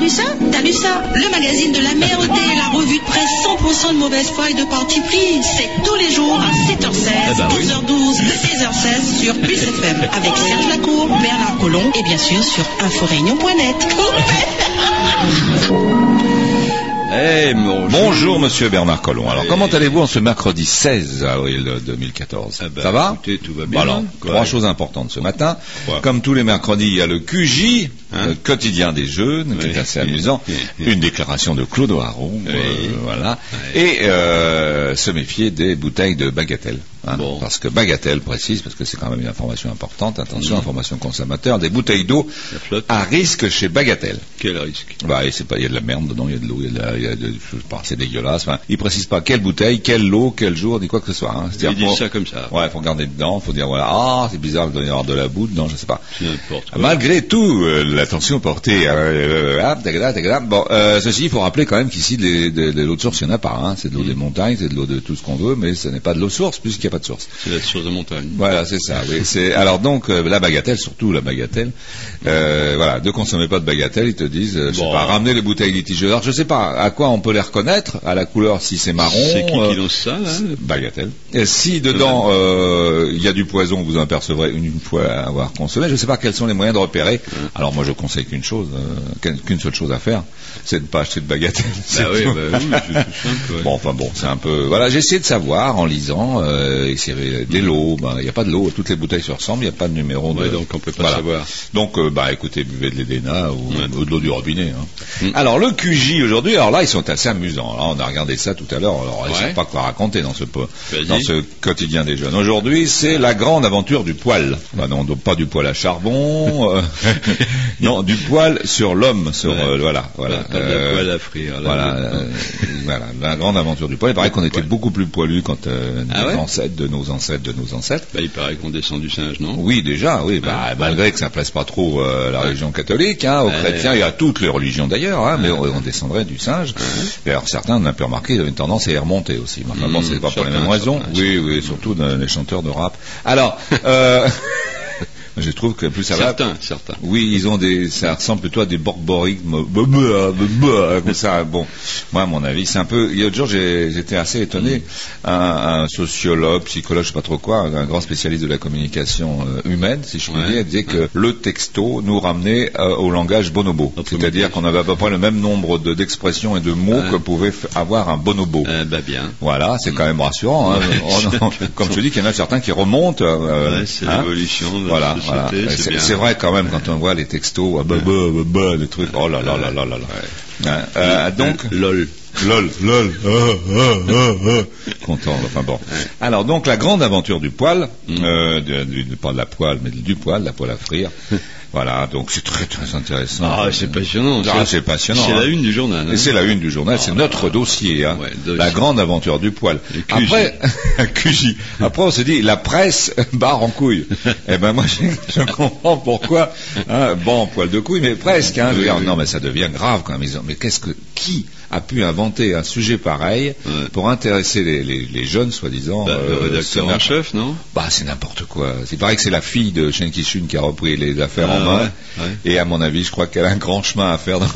vu ça? T'as lu ça? Le magazine de la merde, la revue de presse 100% de mauvaise foi et de parti pris. C'est tous les jours à 7h16, 12h12, 16h16 sur Plus FM avec Serge Lacour, Bernard Collomb et bien sûr sur inforéunion.net. Bonjour Monsieur Bernard Collomb. Alors comment allez-vous en ce mercredi 16 avril 2014? Ça va? Écoutez, tout va bien. Alors, trois choses importantes ce matin. Comme tous les mercredis, il y a le QJ, le quotidien des jeunes, qui est assez amusant. Une déclaration de Claude Haro, voilà. Et se méfier des bouteilles de Bagatelle. Parce que Bagatelle précise, parce que c'est quand même une information importante, attention, information consommateur, des bouteilles d'eau à risque chez Bagatelle. Quel risque? Il y a de la merde dedans, il y a de l'eau, c'est dégueulasse. Enfin, il précise pas quelle bouteille, quelle eau, quel jour, ni quoi que ce soit. Il dit ça comme ça. Ouais, faut regarder dedans, faut dire voilà, c'est bizarre, il doit y avoir de la boue dedans, je sais pas. N'importe quoi. Malgré tout, l'attention portée ceci, il faut rappeler quand même qu'ici, de l'eau de source, il n'y en a pas. C'est de l'eau des montagnes, c'est de l'eau de tout ce qu'on veut, mais ce n'est pas de l'eau source, puisqu'il n'y a pas de source. C'est la source de montagne. Voilà, c'est ça. Oui. Alors donc, la Bagatelle, surtout la Bagatelle, voilà, ne consommez pas de Bagatelle, ils te disent, je sais pas, ramenez les bouteilles litigeuses. Alors je sais pas à quoi on peut les reconnaître, à la couleur, si c'est marron. C'est qui lance ça, là? Bagatelle. Et si dedans il y a du poison, vous en apercevrez une fois avoir consommé. Je sais pas quels sont les moyens de repérer. Alors moi je conseille qu'une seule chose à faire, c'est de ne pas acheter de Bagatelle. C'est tout simple. Bon, c'est un peu. Voilà, j'ai essayé de savoir en lisant. Des lots, il n'y a pas de l'eau, toutes les bouteilles se ressemblent, il n'y a pas de numéro de... donc on peut pas savoir. Donc, écoutez, buvez de l'EDENA ou de l'eau du robinet. Alors, le QJ aujourd'hui, alors là, ils sont assez amusants. Là, on a regardé ça tout à l'heure, alors ils ne savent pas quoi raconter dans ce quotidien des jeunes. Aujourd'hui, c'est la grande aventure du poêle. Non, donc pas du poêle à charbon, non, du poêle sur l'homme, voilà. Le poêle à frire. Voilà, la grande aventure du poêle. Il paraît qu'on était beaucoup plus poilus quand de nos ancêtres. Il paraît qu'on descend du singe, non? Oui, déjà, oui. Malgré que ça ne plaise pas trop la religion catholique, aux chrétiens et à toutes les religions d'ailleurs, mais on descendrait du singe. Et alors certains, on a pu remarquer, ils avaient une tendance à y remonter aussi. Bon, c'est pas pour les mêmes raisons. Oui, surtout les chanteurs de rap. Alors, je trouve que plus ça va. Certains. Oui, ça ressemble plutôt à des borborigmes, comme ça. Bon, moi, à mon avis, c'est un peu. Il y a d'autres jours, j'étais assez étonné. Un sociologue, psychologue, je sais pas trop quoi, un grand spécialiste de la communication humaine, si je puis dire, disait que le texto nous ramenait au langage bonobo. C'est-à-dire qu'on avait à peu près le même nombre d'expressions et de mots que pouvait avoir un bonobo. Bien. Voilà, c'est quand même rassurant. Comme je te dis, qu'il y en a certains qui remontent. C'est l'évolution. Voilà. C'est vrai quand même quand on voit les textos, des trucs, oh là là là là là là. Donc lol, content. Enfin bon. Alors donc la grande aventure du poêle, pas de la poêle, mais du poêle, la poêle à frire. Voilà, donc c'est très très intéressant. C'est passionnant. C'est passionnant. C'est la une du journal. Et c'est la une du journal, c'est notre dossier. La grande aventure du poêle. Après, Après, on se dit, la presse barre en couille. Moi, je comprends pourquoi. Poil de couille, mais presque. Non, mais ça devient grave quand même. Mais qui a pu inventer un sujet pareil pour intéresser les jeunes, soi-disant. Le rédacteur en chef, non? C'est n'importe quoi. Il paraît que c'est la fille de Shen Kishun qui a repris les affaires en main. Et à mon avis, je crois qu'elle a un grand chemin à faire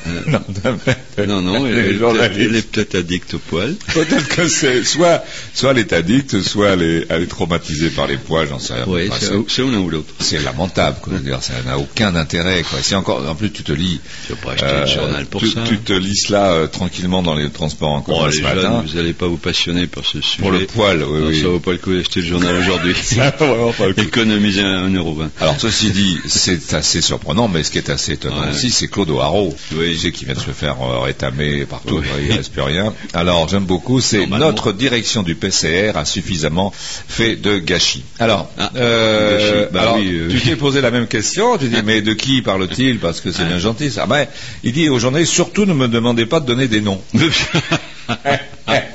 Non, elle est peut-être addicte au poil. Peut-être que c'est soit elle est addicte, soit elle est traumatisée par les poils, j'en sais rien. Oui, c'est l'un ou l'autre. C'est lamentable, quoi. Ça n'a aucun intérêt, quoi. C'est encore, en plus, tu te lis. Tu vas pas acheter le journal pour ça. Tu te lis cela tranquillement dans les transports en commun ce matin. Jeunes, vous n'allez pas vous passionner par ce sujet. Pour le poil, oui. Ça vaut pas le coup d'acheter le journal aujourd'hui. Ça vaut vraiment pas le coup. Économiser 1,20 €. Alors, ceci dit, c'est assez surprenant, mais ce qui est assez étonnant aussi, c'est Claude Haro, qui vient de se faire rétamer partout, il ne reste plus rien. Alors, j'aime beaucoup, c'est notre direction du PCR a suffisamment fait de gâchis. Alors, tu t'es posé la même question, tu dis, mais de qui parle-t-il? Parce que c'est bien gentil, ça. Il dit aux journalistes, surtout ne me demandez pas de donner des noms.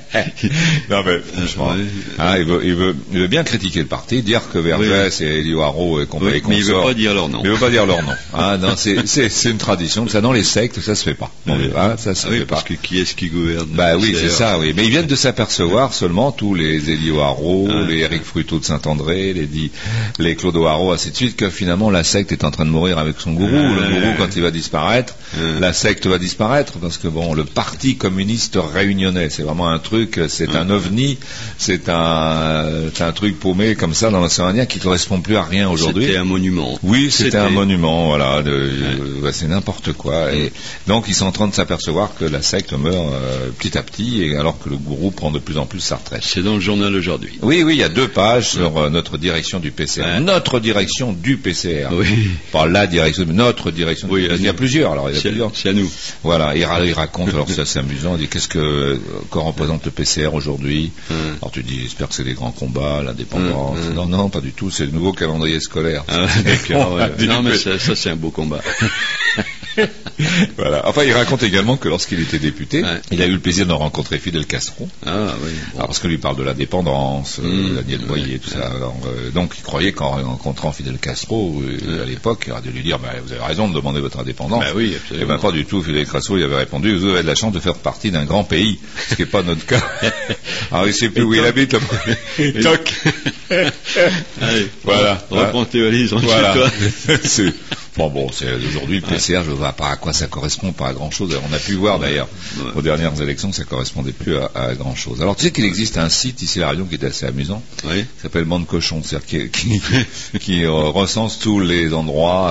Non mais franchement, Ouais. hein, il veut bien critiquer le parti, dire que Vergès et Elio Haro et compagnie Oui, mais il veut pas dire leur nom. Mais il veut pas dire leur nom. Ah non, c'est une tradition. Ça dans les sectes, ça se fait pas. Hein, ça se fait pas. Parce que qui est-ce qui gouverne? Bah oui, c'est ça, oui. Mais ils viennent de s'apercevoir seulement, tous les Elio Haro, les Éric Fruteau de Saint-André, les Claude Haro, ainsi de suite, que finalement la secte est en train de mourir avec son gourou. Le gourou, quand il va disparaître, la secte va disparaître, parce que bon, le parti communiste réunionnais, c'est vraiment un truc, c'est un ovni, c'est un truc paumé comme ça dans l'océan Indien qui correspond plus à rien aujourd'hui. C'était un monument. Oui, c'était un monument, voilà. C'est n'importe quoi. Et donc ils sont en train de s'apercevoir que la secte meurt petit à petit, et alors que le gourou prend de plus en plus sa retraite. C'est dans le journal aujourd'hui. Oui, il y a 2 pages sur notre direction du PCR. Notre direction du PCR. Oui. Pas la direction, mais notre direction. Oui, il y a plusieurs. Alors il y a plusieurs. C'est à nous. Voilà, il raconte. Alors c'est assez amusant. Il dit qu'est-ce que représente le PCR aujourd'hui. Alors tu dis, j'espère que c'est des grands combats, l'indépendance. Non, pas du tout. C'est le nouveau calendrier scolaire. Non, mais ça c'est un beau combat. Voilà. Enfin, il raconte également que lorsqu'il était député, il a eu le plaisir de rencontrer Fidel Castro. Ah oui. Bon. Alors, parce que lui parle de la dépendance, Daniel Boyer, tout ça. Alors, donc, il croyait qu'en rencontrant Fidel Castro à l'époque, il aurait dû lui dire vous avez raison de demander votre indépendance. Bah oui, absolument. Et ben pas du tout. Fidel Castro, il avait répondu vous avez de la chance de faire partie d'un grand pays, ce qui n'est pas notre cas. Alors, il sait plus où il habite. Toc. Allez, voilà. Reprends tes valises, rentre Voilà. chez toi. Bon, c'est aujourd'hui le PCR, je ne vois pas à quoi ça correspond, pas à grand chose. On a pu voir d'ailleurs aux dernières élections que ça correspondait plus à grand chose. Alors tu sais qu'il existe un site ici à La Réunion qui est assez amusant, qui s'appelle Bande Cochon, c'est-à-dire qui recense tous les endroits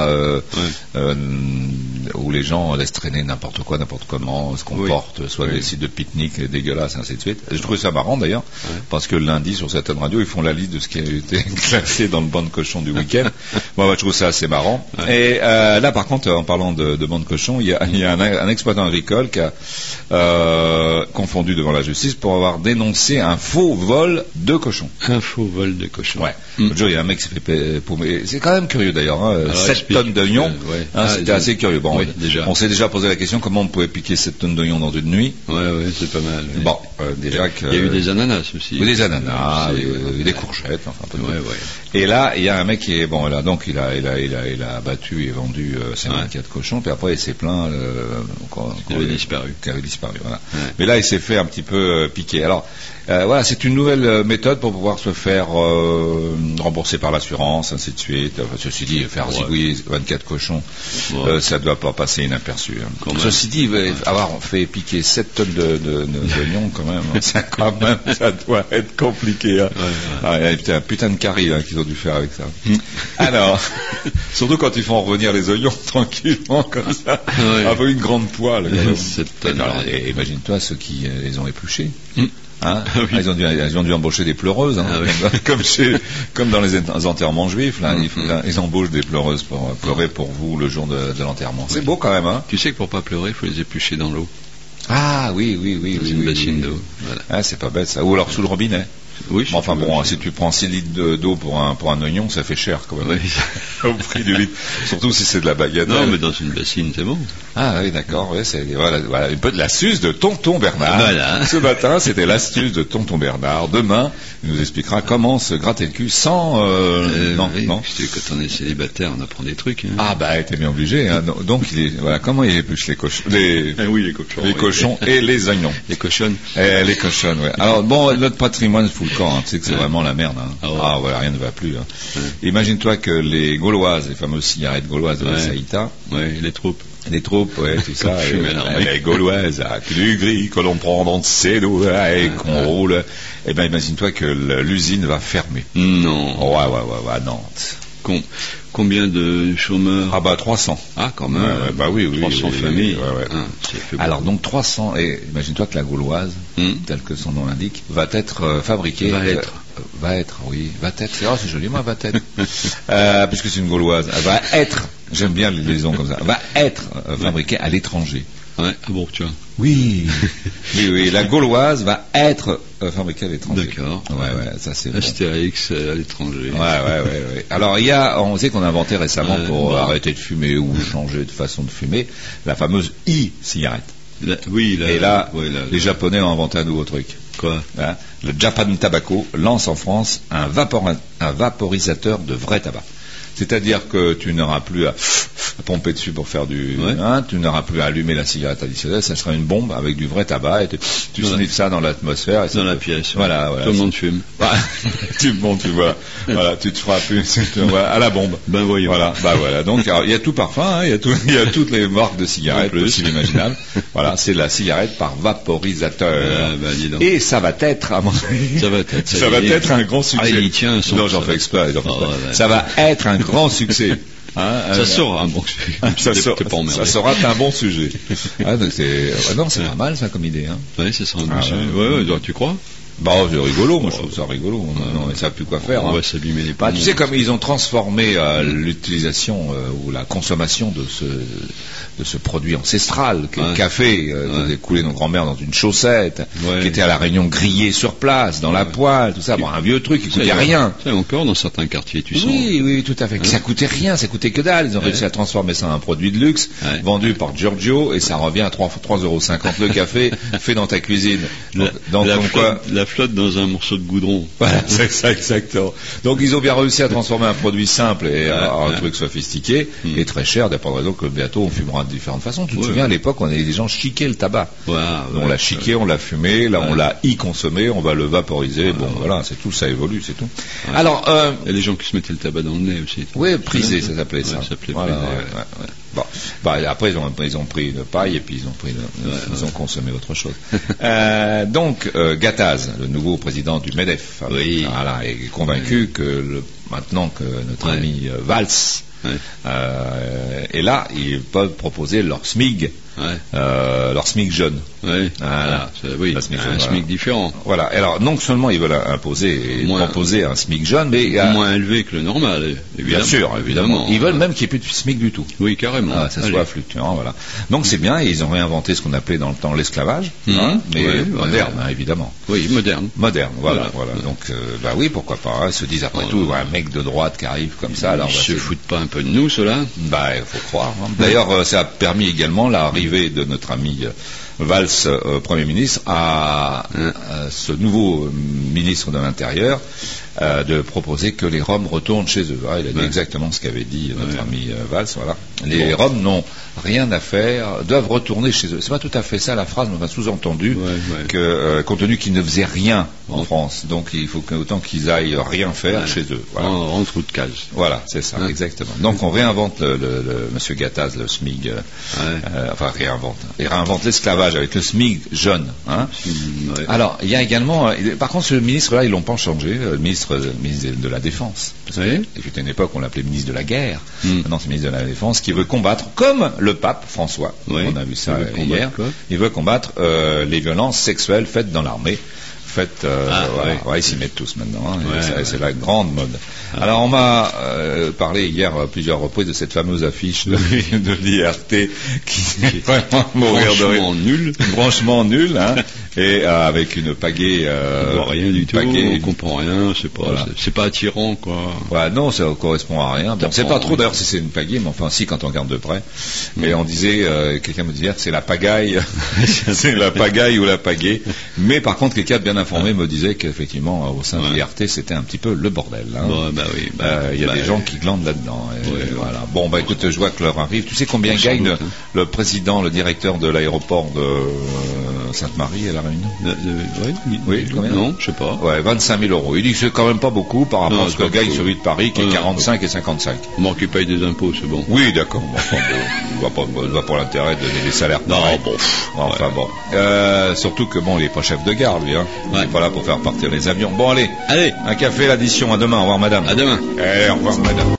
où les gens laissent traîner n'importe quoi, n'importe comment, se comportent, soit des sites de pique-nique dégueulasses, ainsi de suite. Je trouvais ça marrant d'ailleurs, parce que lundi sur certaines radios ils font la liste de ce qui a été classé dans le Bande Cochon du week-end. Moi je trouve ça assez marrant. Et là, par contre, en parlant de bande cochon, il y a un exploitant agricole qui a confondu devant la justice pour avoir dénoncé un faux vol de cochons. Un faux vol de cochons. Ouais. L'autre jour, il y a un mec qui s'est fait paumer. C'est quand même curieux d'ailleurs. 7 tonnes d'oignons. C'était assez curieux. Bon, on s'est déjà posé la question comment on pouvait piquer 7 tonnes d'oignons dans une nuit. Ouais, c'est pas mal. Bon, déjà que. Il y a eu des ananas aussi. Des ananas, des courgettes, enfin un peu de Et là, il y a un mec qui est bon là, donc il a abattu et vendu 54 cochons, puis après il s'est plaint qui avait disparu. Voilà. Mais là, il s'est fait un petit peu piquer. Alors, voilà, c'est une nouvelle méthode pour pouvoir se faire rembourser par l'assurance, ainsi de suite. Ceci dit, faire zigouiller 24 cochons, ça ne doit pas passer inaperçu. Ceci dit, avoir fait piquer 7 tonnes d'oignons, quand même, ça doit être compliqué. Hein. Il y a un putain de carré qu'ils ont dû faire avec ça. Alors, surtout quand ils font revenir les oignons tranquillement comme ça, avec une grande poêle. Alors, imagine-toi ceux qui les ont épluchés. Ils ont dû embaucher des pleureuses, comme dans les enterrements juifs. Là, ils embauchent des pleureuses pour pleurer pour vous le jour de l'enterrement. C'est beau quand même. Hein. Tu sais que pour pas pleurer, il faut les éplucher dans l'eau. Ah oui. Dans une bassine d'eau. Voilà. Ah, c'est pas bête ça. Ou alors sous le robinet. Oui, enfin bon, si tu prends 6 litres d'eau pour un oignon, ça fait cher quand même. Au prix du litre. Surtout si c'est de la baguette. Non, mais dans une bassine, c'est bon. Ah oui, d'accord. Voilà, un peu de l'astuce de Tonton Bernard. Voilà. Ce matin, c'était l'astuce de Tonton Bernard. Demain, il nous expliquera comment se gratter le cul sans... non. Quand on est célibataire, on apprend des trucs. Hein. Ah bah, t'es bien obligé. Hein. Donc, comment il épluche les cochons, les cochons et les oignons. Les cochonnes. Les cochonnes, ouais. Alors bon, notre patrimoine fout le camp. Hein. Tu sais que c'est vraiment la merde. Hein. Voilà, rien ne va plus. Hein. Imagine-toi que les Gauloises, les fameuses cigarettes gauloises de la Saïta. Les troupes. Les troupes, tout ça. Les Gauloises, du gris que l'on prend dans ses doigts et qu'on roule. Eh ben, imagine-toi que l'usine va fermer. Non. Ouais, à Nantes. Combien de chômeurs? Ah bah 300. Ah, quand même. Oui. 300 familles. Alors donc 300, et imagine-toi que la Gauloise, telle que son nom l'indique, va être fabriquée. Va être, c'est joli, moi, va être. Puisque c'est une Gauloise. Elle va être, j'aime bien les liaisons comme ça, va être fabriquée à l'étranger. Ouais, ah bon, tu vois. Oui, la Gauloise va être fabriquée à l'étranger. D'accord. Ça c'est bon. Astérix à l'étranger. Ouais. Alors on sait qu'on a inventé récemment pour arrêter de fumer ou changer de façon de fumer, la fameuse e-cigarette. Les Japonais ont inventé un nouveau truc. Quoi? Hein, le Japan Tobacco lance en France un vaporisateur de vrai tabac. C'est-à-dire que tu n'auras plus à pomper dessus pour faire du... Hein, tu n'auras plus à allumer la cigarette additionnelle, ça sera une bombe avec du vrai tabac et tu sniffes ça dans l'atmosphère. Et dans la pièce. Voilà. Tout le monde fume. Tu te feras plus à la bombe. Ben voyons. Voilà. Donc il y a tout parfum, hein, il y a toutes les marques de cigarettes possibles imaginables. Voilà, c'est la cigarette par vaporisateur. Et ça va être, à mon avis, ça va être un grand succès. Il tient son. Non, j'en fais exprès. Ça va être un grand succès. Ça sera un bon sujet. Ça sera un bon sujet. C'est pas mal ça comme idée. Hein. Oui, ça sera un bon sujet. Tu crois? C'est rigolo, moi je trouve ça rigolo. Ils ne savent plus quoi faire. On va s'abîmer les poumons. Tu sais, comme ils ont transformé l'utilisation ou la consommation de ce produit ancestral, qui est le café, qui a coulé nos grands-mères dans une chaussette, qui était à la Réunion grillé sur place, dans la poêle, tout ça. Un vieux truc qui coûtait rien. Ça encore dans certains quartiers, tu sens. Oui, tout à fait. Ça coûtait rien, ça coûtait que dalle. Ils ont réussi à transformer ça en un produit de luxe, vendu par Giorgio, et ça revient à 3,50 € le café, fait dans ta cuisine. La flotte dans un morceau de goudron. Voilà, c'est ça exactement. Donc ils ont bien réussi à transformer un produit simple et un truc sophistiqué et très cher. Il n'y a pas de raison que bientôt on fumera de différentes façons. Tu te souviens, à l'époque, les gens chiquaient le tabac. On l'a chiqué, on l'a fumé, là on l'a consommé, on va le vaporiser. Voilà, c'est tout, ça évolue, c'est tout. Alors, il y a des gens qui se mettaient le tabac dans le nez aussi. Oui, prisé, ça s'appelait ça. Après ils ont pris une paille et puis ils ont consommé autre chose. Donc Gattaz, le nouveau président du MEDEF, est convaincu que maintenant que notre ami Valls est là, ils peuvent proposer leur SMIG. Leur SMIC jeune. Un SMIC différent. Voilà. Alors, non seulement ils veulent imposer et proposer un SMIC jeune, mais moins élevé que le normal, évidemment. Bien sûr, évidemment. Ils veulent même qu'il n'y ait plus de SMIC du tout. Oui, carrément. Ça soit fluctuant, voilà. Donc c'est bien, ils ont réinventé ce qu'on appelait dans le temps l'esclavage, mais moderne, évidemment. Oui, moderne. Voilà. Donc, oui, pourquoi pas. Ils se disent après tout, un mec de droite qui arrive comme ça. Alors, ils se foutent pas un peu de nous, ceux-là? Il faut croire. D'ailleurs, ça a permis également l'arrivée de notre ami Valls, Premier ministre, à ce nouveau ministre de l'Intérieur de proposer que les Roms retournent chez eux. Il a dit exactement ce qu'avait dit notre ami Valls. Voilà. Les Roms n'ont rien à faire, doivent retourner chez eux. C'est pas tout à fait ça la phrase, mais on a sous-entendu que compte tenu qu'ils ne faisaient rien en France, donc il faut autant qu'ils aillent rien faire chez eux. Voilà. En trou de case. Voilà, c'est ça, exactement. Donc on réinvente le Monsieur Gattaz, le SMIG, il réinvente l'esclavage avec le SMIG jeune. Alors il y a également, par contre ce ministre-là ils l'ont pas changé, le ministre de la Défense. Parce que c'était une époque on l'appelait ministre de la Guerre. Maintenant c'est ministre de la Défense qui veut combattre, comme le pape François, on a vu ça hier, il veut combattre les violences sexuelles faites dans l'armée. Ils s'y mettent tous maintenant. C'est la grande mode. Alors on m'a parlé hier à plusieurs reprises de cette fameuse affiche de l'IRT qui est vraiment mourir de rire. Franchement nul. Et avec une pagaie. On voit rien du tout. On comprend rien. C'est pas attirant, quoi. Non, ça correspond à rien. On ne sait pas trop d'ailleurs si c'est une pagaie, mais enfin si quand on regarde de près. Mais on disait, quelqu'un me disait, c'est la pagaille, c'est la pagaille ou la pagaie. Mais par contre, quelqu'un bien informé me disait qu'effectivement au sein de l'IRT c'était un petit peu le bordel. Il y a des gens qui glandent là-dedans. Voilà. Bon, écoute, je vois que l'heure arrive. Tu sais combien gagne le président, le directeur de l'aéroport de Sainte-Marie à La Réunion? Combien? Non, je sais pas. 25 000 €. Il dit que c'est quand même pas beaucoup par rapport à ce que gagne celui de Paris qui est 45 et 55. Moi qui paye des impôts, c'est bon. Oui, d'accord. On va pour l'intérêt de donner des salaires. Surtout que il n'est pas chef de gare, lui. Il n'est pas là pour faire partir les avions. Bon, allez, un café, l'addition. À demain. Au revoir, madame. À demain. Au revoir, madame.